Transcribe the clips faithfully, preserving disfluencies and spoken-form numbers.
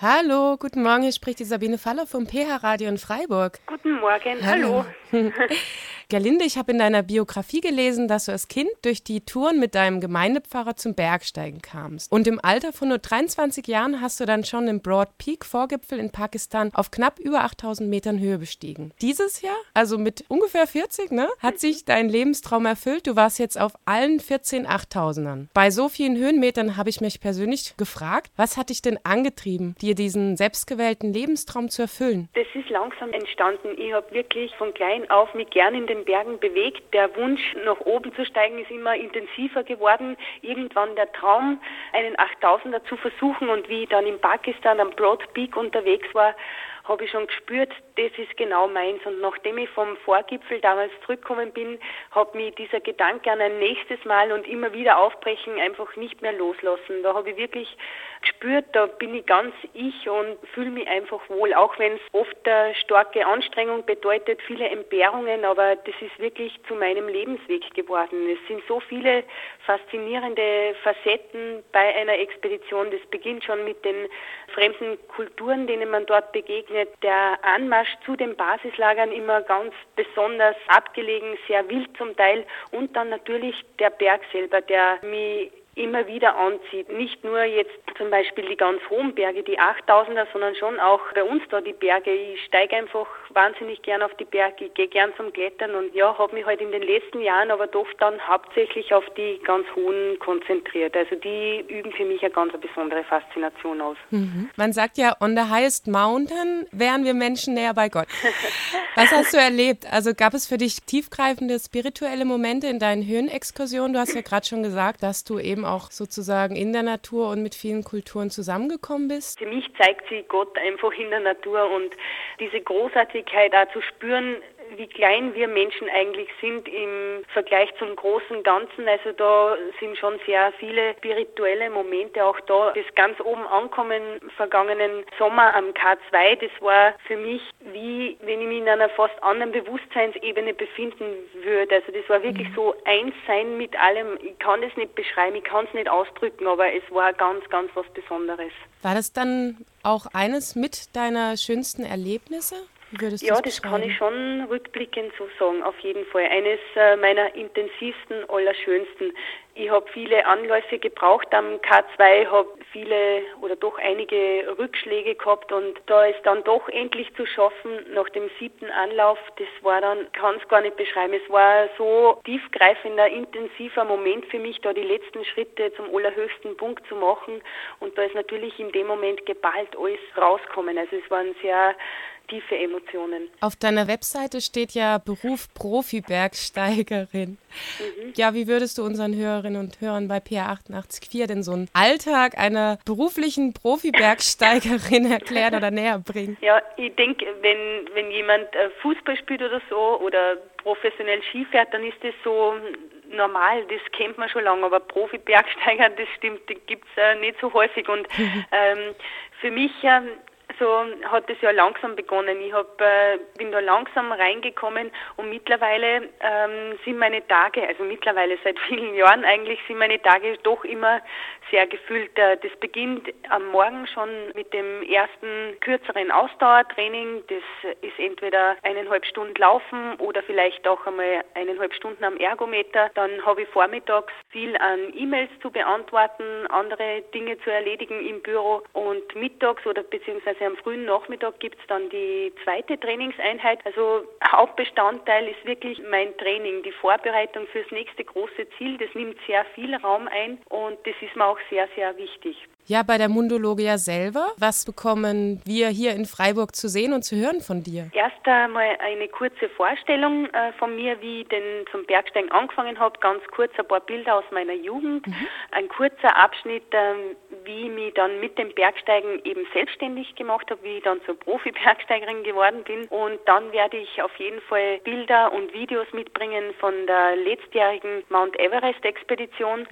Hallo, guten Morgen, hier spricht die Sabine Faller vom P H-Radio in Freiburg. Guten Morgen, hallo. hallo. Gerlinde, ich habe in deiner Biografie gelesen, dass du als Kind durch die Touren mit deinem Gemeindepfarrer zum Bergsteigen kamst. Und im Alter von nur dreiundzwanzig Jahren hast du dann schon den Broad Peak Vorgipfel in Pakistan auf knapp über achttausend Metern Höhe bestiegen. Dieses Jahr, also mit ungefähr vierzig, ne, hat sich dein Lebenstraum erfüllt. Du warst jetzt auf allen vierzehn achttausendern. Bei so vielen Höhenmetern habe ich mich persönlich gefragt, was hat dich denn angetrieben, dir diesen selbstgewählten Lebenstraum zu erfüllen? Das ist langsam entstanden. Ich habe wirklich von klein auf mich gern in den Bergen bewegt. Der Wunsch, nach oben zu steigen, ist immer intensiver geworden. Irgendwann der Traum, einen achttausender zu versuchen. Und wie ich dann in Pakistan am Broad Peak unterwegs war, habe ich schon gespürt, das ist genau meins. Und nachdem ich vom Vorgipfel damals zurückgekommen bin, hat mich dieser Gedanke an ein nächstes Mal und immer wieder aufbrechen einfach nicht mehr loslassen. Da habe ich wirklich gespürt, da bin ich ganz ich und fühle mich einfach wohl, auch wenn es oft eine starke Anstrengung bedeutet, viele Entbehrungen, aber das ist wirklich zu meinem Lebensweg geworden. Es sind so viele faszinierende Facetten bei einer Expedition. Das beginnt schon mit den fremden Kulturen, denen man dort begegnet. Der Anmarsch zu den Basislagern immer ganz besonders abgelegen, sehr wild zum Teil, und dann natürlich der Berg selber, der mich immer wieder anzieht. Nicht nur jetzt zum Beispiel die ganz hohen Berge, die achttausender, sondern schon auch bei uns da die Berge. Ich steige einfach wahnsinnig gern auf die Berge, ich gehe gern zum Klettern und ja, habe mich halt in den letzten Jahren aber doch dann hauptsächlich auf die ganz hohen konzentriert. Also die üben für mich eine ganz besondere Faszination aus. Mhm. Man sagt ja, on the highest mountain wären wir Menschen näher bei Gott. Was hast du erlebt? Also gab es für dich tiefgreifende spirituelle Momente in deinen Höhenexkursionen? Du hast ja gerade schon gesagt, dass du eben auch sozusagen in der Natur und mit vielen Kulturen zusammengekommen bist? Für mich zeigt sich Gott einfach in der Natur und diese Großartigkeit auch zu spüren, wie klein wir Menschen eigentlich sind im Vergleich zum großen Ganzen. Also da sind schon sehr viele spirituelle Momente auch da. Das ganz oben ankommen vergangenen Sommer am K zwei, das war für mich wie, wenn ich mich in einer fast anderen Bewusstseinsebene befinden würde. Also das war wirklich so eins sein mit allem. Ich kann das nicht beschreiben, ich kann es nicht ausdrücken, aber es war ganz, ganz was Besonderes. War das dann auch eines mit deiner schönsten Erlebnisse? Ja, das kann ich schon rückblickend so sagen, auf jeden Fall. Eines äh, meiner intensivsten, allerschönsten. Ich habe viele Anläufe gebraucht am K zwei, habe viele oder doch einige Rückschläge gehabt und da ist dann doch endlich zu schaffen nach dem siebten Anlauf. Das war dann, kann es gar nicht beschreiben, es war so tiefgreifender, intensiver Moment für mich, da die letzten Schritte zum allerhöchsten Punkt zu machen und da ist natürlich in dem Moment geballt alles rauskommen. Also es waren sehr tiefe Emotionen. Auf deiner Webseite steht ja Beruf Profi-Bergsteigerin. Mhm. Ja, wie würdest du unseren Hörerinnen und Hörern bei P H achtundachtzig Komma vier denn so einen Alltag einer beruflichen Profi-Bergsteigerin erklären oder näher bringen? Ja, ich denke, wenn, wenn jemand Fußball spielt oder so oder professionell Ski fährt, dann ist das so normal, das kennt man schon lange, aber Profi-Bergsteiger, das stimmt, das gibt es äh, nicht so häufig und ähm, für mich ähm, so hat es ja langsam begonnen. Ich hab, äh, bin da langsam reingekommen und mittlerweile ähm, sind meine Tage, also mittlerweile seit vielen Jahren eigentlich, sind meine Tage doch immer sehr gefüllt. Das beginnt am Morgen schon mit dem ersten kürzeren Ausdauertraining. Das ist entweder eineinhalb Stunden Laufen oder vielleicht auch einmal eineinhalb Stunden am Ergometer. Dann habe ich vormittags viel an E-Mails zu beantworten, andere Dinge zu erledigen im Büro und mittags oder beziehungsweise am frühen Nachmittag gibt es dann die zweite Trainingseinheit. Also Hauptbestandteil ist wirklich mein Training, die Vorbereitung fürs nächste große Ziel. Das nimmt sehr viel Raum ein und das ist mir auch sehr, sehr wichtig. Ja, bei der Mundologia selber, was bekommen wir hier in Freiburg zu sehen und zu hören von dir? Erst einmal eine kurze Vorstellung äh, von mir, wie ich denn zum Bergsteigen angefangen habe. Ganz kurz ein paar Bilder aus meiner Jugend. Mhm. Ein kurzer Abschnitt, ähm, wie ich mich dann mit dem Bergsteigen eben selbstständig gemacht habe, wie ich dann zur Profi-Bergsteigerin geworden bin. Und dann werde ich auf jeden Fall Bilder und Videos mitbringen von der letztjährigen Mount Everest-Expedition. Mhm.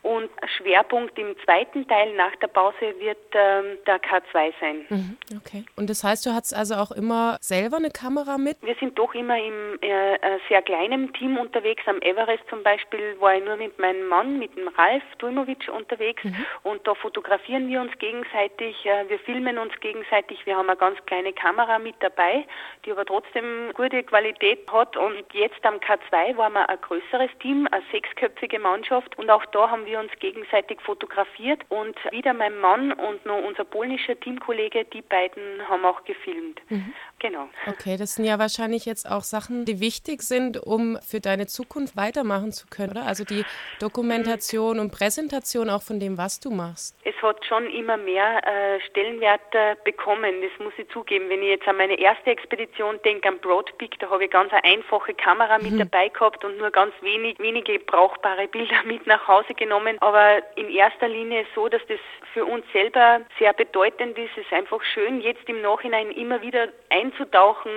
und Schwerpunkt im zweiten Teil nach der Pause wird ähm, der K zwei sein. Mhm, okay. Und das heißt, du hattest also auch immer selber eine Kamera mit? Wir sind doch immer im äh, sehr kleinen Team unterwegs. Am Everest zum Beispiel war ich nur mit meinem Mann, mit dem Ralf Dujmovic unterwegs mhm. und da fotografieren wir uns gegenseitig, äh, wir filmen uns gegenseitig. Wir haben eine ganz kleine Kamera mit dabei, die aber trotzdem gute Qualität hat und jetzt am K zwei waren wir ein größeres Team, eine sechsköpfige Mannschaft und auch da haben wir uns gegenseitig fotografiert und wieder mein Mann und noch unser polnischer Teamkollege, die beiden haben auch gefilmt. Mhm. Genau. Okay, das sind ja wahrscheinlich jetzt auch Sachen, die wichtig sind, um für deine Zukunft weitermachen zu können, oder? Also die Dokumentation und Präsentation auch von dem, was du machst. Es hat schon immer mehr äh, Stellenwert äh, bekommen, das muss ich zugeben. Wenn ich jetzt an meine erste Expedition denke, am Broad Peak, da habe ich ganz eine einfache Kamera mit mhm. dabei gehabt und nur ganz wenig, wenige brauchbare Bilder mit nach Hause genommen. Aber in erster Linie so, dass das für uns selber sehr bedeutend ist. Es ist einfach schön, jetzt im Nachhinein immer wieder einzutauchen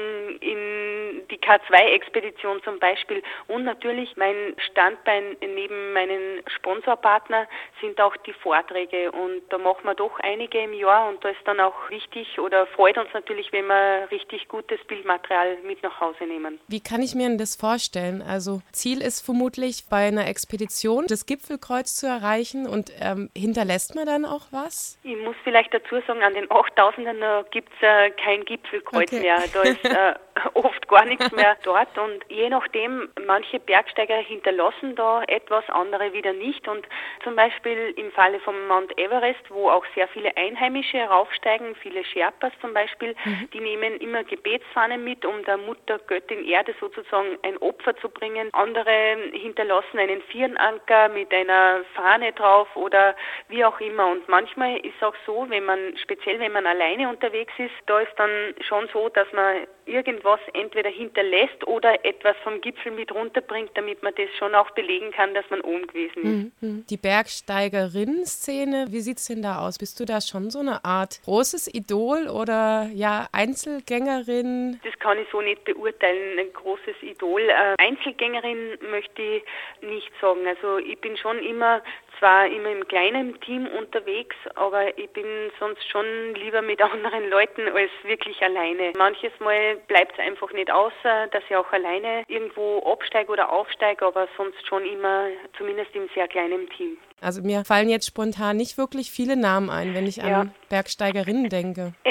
in die K zwei Expedition zum Beispiel. Und natürlich mein Standbein neben meinen Sponsorpartner sind auch die Vorträge. Und da machen wir doch einige im Jahr und da ist dann auch wichtig oder freut uns natürlich, wenn wir richtig gutes Bildmaterial mit nach Hause nehmen. Wie kann ich mir denn das vorstellen? Also Ziel ist vermutlich bei einer Expedition das Gipfelkreuz zu erreichen und ähm, hinterlässt man dann auch was? Ich muss vielleicht dazu sagen, an den achttausendern gibt es äh, kein Gipfelkreuz okay. mehr. Da ist äh, oft gar nichts mehr dort und je nachdem, manche Bergsteiger hinterlassen da etwas, andere wieder nicht und zum Beispiel im Falle vom Mount Everest, wo auch sehr viele Einheimische raufsteigen, viele Sherpas zum Beispiel, mhm. die nehmen immer Gebetsfahnen mit, um der Mutter Göttin Erde sozusagen ein Opfer zu bringen. Andere hinterlassen einen Firnanker mit einer Fahne drauf oder wie auch immer und manchmal ist auch so, wenn man, speziell wenn man alleine unterwegs ist, da ist dann schon so, dass man irgendwas entweder hinterlässt oder etwas vom Gipfel mit runterbringt, damit man das schon auch belegen kann, dass man oben gewesen ist. Mhm. Die Bergsteigerinnen-Szene, wie sieht es denn da aus? Bist du da schon so eine Art großes Idol oder ja Einzelgängerin? Das kann ich so nicht beurteilen, ein großes Idol. Äh, Einzelgängerin möchte ich nicht sagen. Also ich bin schon immer zwar immer im kleinen Team unterwegs, aber ich bin sonst schon lieber mit anderen Leuten als wirklich alleine. Manches Mal bleibt es einfach nicht aus, dass ich auch alleine irgendwo absteige oder aufsteige, aber sonst schon immer zumindest im sehr kleinen Team. Also mir fallen jetzt spontan nicht wirklich viele Namen ein, wenn ich an ja. Bergsteigerinnen denke. Es,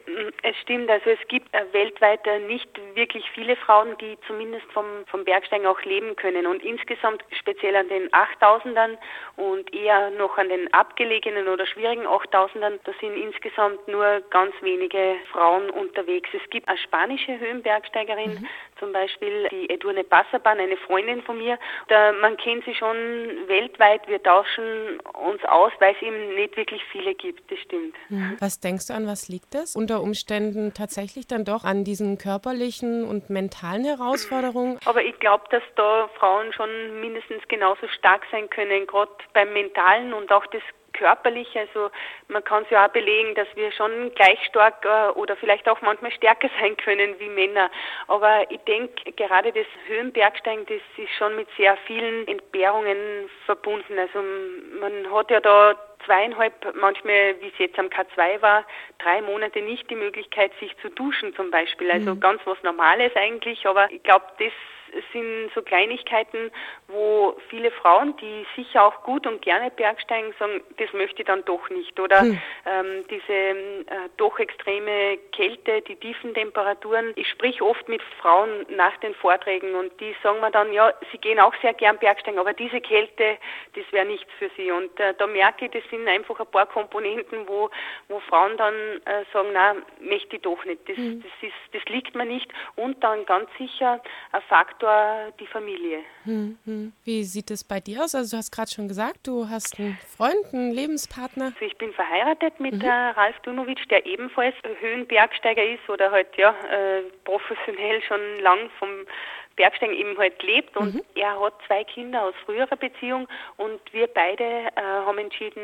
es stimmt, also es gibt äh, weltweit äh, nicht wirklich viele Frauen, die zumindest vom, vom Bergsteigen auch leben können. Und insgesamt speziell an den achttausendern und eher noch an den abgelegenen oder schwierigen achttausendern, da sind insgesamt nur ganz wenige Frauen unterwegs. Es gibt eine spanische Höhenbergsteigerin, mhm. zum Beispiel die Edurne Passaban, eine Freundin von mir. Da, man kennt sie schon weltweit, wir tauschen uns aus, weil es eben nicht wirklich viele gibt, das stimmt. Was denkst du, an was liegt das? Unter Umständen tatsächlich dann doch an diesen körperlichen und mentalen Herausforderungen? Aber ich glaube, dass da Frauen schon mindestens genauso stark sein können, gerade beim Mentalen und auch das körperlich, also man kann es ja auch belegen, dass wir schon gleich stark äh, oder vielleicht auch manchmal stärker sein können wie Männer. Aber ich denke, gerade das Höhenbergsteigen, das ist schon mit sehr vielen Entbehrungen verbunden. Also man hat ja da zweieinhalb, manchmal, wie es jetzt am K zwei war, drei Monate nicht die Möglichkeit, sich zu duschen zum Beispiel. Also mhm. ganz was Normales eigentlich, aber ich glaube, das sind so Kleinigkeiten, wo viele Frauen, die sicher auch gut und gerne bergsteigen, sagen, das möchte ich dann doch nicht. Oder hm. ähm, diese äh, doch extreme Kälte, die tiefen Temperaturen. Ich sprich oft mit Frauen nach den Vorträgen und die sagen mir dann, ja, sie gehen auch sehr gern bergsteigen, aber diese Kälte, das wäre nichts für sie. Und äh, da merke ich, das sind einfach ein paar Komponenten, wo, wo Frauen dann äh, sagen, nein, möchte ich doch nicht. Das, hm. das, ist, das liegt mir nicht. Und dann ganz sicher ein Faktor, die Familie. Hm, hm. Wie sieht es bei dir aus? Also du hast gerade schon gesagt, du hast einen Freund, einen Lebenspartner. Also ich bin verheiratet mit mhm. äh, Ralf Dujmovic, der ebenfalls Höhenbergsteiger ist oder halt ja äh, professionell schon lang vom Bergsteigen eben halt lebt und mhm. er hat zwei Kinder aus früherer Beziehung und wir beide äh, haben entschieden,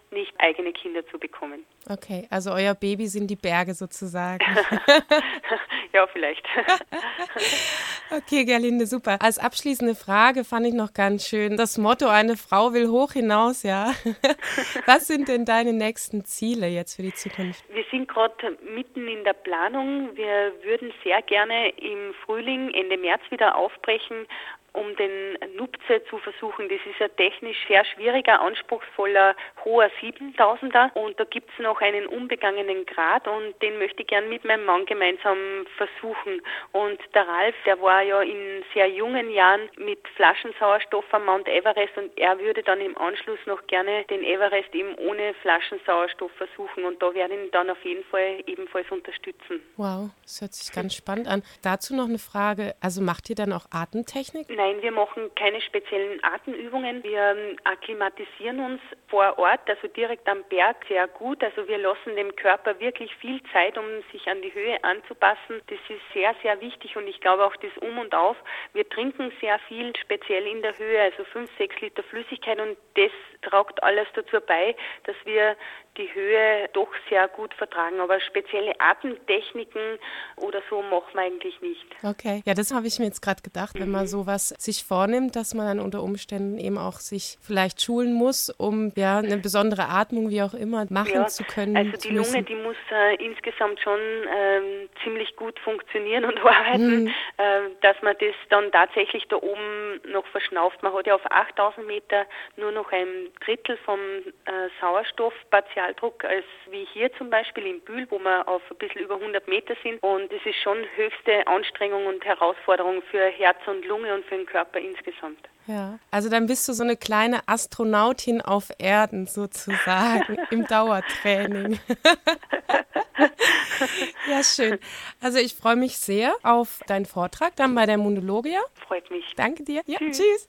nicht eigene Kinder zu bekommen. Okay, also euer Baby sind die Berge sozusagen. Ja, vielleicht. Okay, Gerlinde, super. Als abschließende Frage fand ich noch ganz schön das Motto, eine Frau will hoch hinaus, ja. Was sind denn deine nächsten Ziele jetzt für die Zukunft? Wir sind gerade mitten in der Planung. Wir würden sehr gerne im Frühling, Ende März wieder aufbrechen, um den Nupze zu versuchen. Das ist ein technisch sehr schwieriger, anspruchsvoller, hoher siebentausender und da gibt es noch einen unbegangenen Grat und den möchte ich gern mit meinem Mann gemeinsam versuchen. Und der Ralf, der war ja in sehr jungen Jahren mit Flaschensauerstoff am Mount Everest und er würde dann im Anschluss noch gerne den Everest eben ohne Flaschensauerstoff versuchen und da werde ich ihn dann auf jeden Fall ebenfalls unterstützen. Wow, das hört sich ganz spannend an. Dazu noch eine Frage, also macht ihr dann auch Atemtechnik? Nein, wir machen keine speziellen Atemübungen. Wir akklimatisieren uns vor Ort, also direkt am Berg, sehr gut. Also wir lassen dem Körper wirklich viel Zeit, um sich an die Höhe anzupassen. Das ist sehr, sehr wichtig und ich glaube auch das Um und Auf. Wir trinken sehr viel, speziell in der Höhe, also fünf, sechs Liter Flüssigkeit und das tragt alles dazu bei, dass wir die Höhe doch sehr gut vertragen. Aber spezielle Atemtechniken oder so machen wir eigentlich nicht. Okay, ja, das habe ich mir jetzt gerade gedacht, wenn man sowas sich vornimmt, dass man dann unter Umständen eben auch sich vielleicht schulen muss, um ja eine besondere Atmung, wie auch immer, machen ja, zu können. Also die Lunge, die muss äh, insgesamt schon ähm, ziemlich gut funktionieren und arbeiten, mhm. äh, dass man das dann tatsächlich da oben noch verschnauft. Man hat ja auf achttausend Meter nur noch ein Drittel vom äh, Sauerstoffpartialdruck als wie hier zum Beispiel in Bühl, wo wir auf ein bisschen über hundert Meter sind. Und es ist schon höchste Anstrengung und Herausforderung für Herz und Lunge und für den Körper insgesamt. Ja, also dann bist du so eine kleine Astronautin auf Erden sozusagen im Dauertraining. Ja, schön. Also ich freue mich sehr auf deinen Vortrag dann bei der Mundologia. Freut mich. Danke dir. Ja, tschüss. Tschüss.